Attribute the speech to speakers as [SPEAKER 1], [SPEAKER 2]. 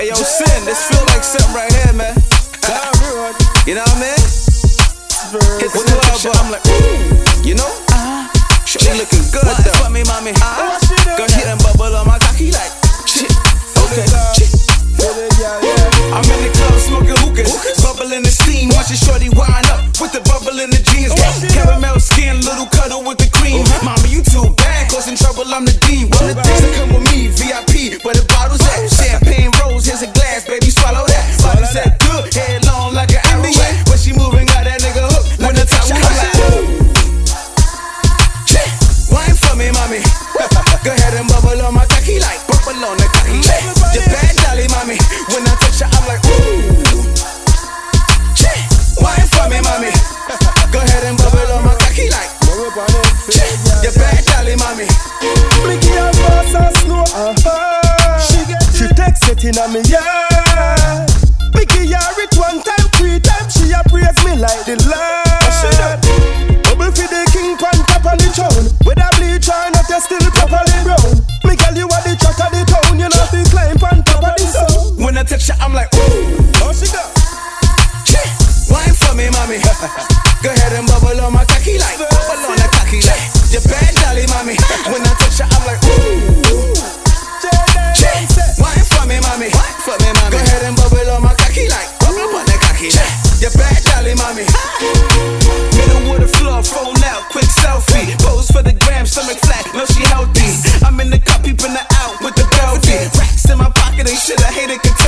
[SPEAKER 1] Hey yo, Sin, this feel like something right here, man. You know what I mean? Hit the club, I'm like, ooh, you know? She looking good though. For me, mommy. Girl, hit and bubble on my cocky like, shit. Okay, shit. I'm in the club smoking hookahs, bubbling the steam, watching shorty wind up with the bubble in the jeans. Caramel skin, little cuddle with the cream. Mama, you too bad, causing trouble, I'm the dean. One of the things that come with me, VIP, where the bottle's at. Champagne rose, here's a glass, baby, swallow that. Body said good, head long like an arrow. When she moving, got that nigga hooked like a top like, wine for me, mommy. Go ahead and bubble on my cocky like bubble on the cocky. You bad dolly, mommy. When I touch her, I'm like, ooh. Wine for me, mommy. Go ahead and bubble on my cocky like, you bad dolly, mommy.
[SPEAKER 2] Blicky and boss and snow, She takes it in a me yard. Blicky hear it 1 time, 3 times. She a praise me like the Lord. Bubble for the king pan top of the throne. With a bleach or not, you still properly brown. Me girl, you are the chat of the town. You know the climb pan top of the sun.
[SPEAKER 1] When I touch her, I'm like, ooh.
[SPEAKER 2] Oh, she go.
[SPEAKER 1] Wine for me, mommy. Go ahead and bubble on my cocky like bubble on the cocky like. You bad dolly, mommy. When I touch her, I'm like, ooh. Wine for me, mommy. Go ahead and bubble on my cocky like bubble on the cocky like. You bad dolly, mommy. Middle of the floor, phone out, quick selfie. Pose for the gram, stomach flat, no she healthy. I'm in the cup, peeping her out with the belty. Racks in my pocket and shit, I hate it.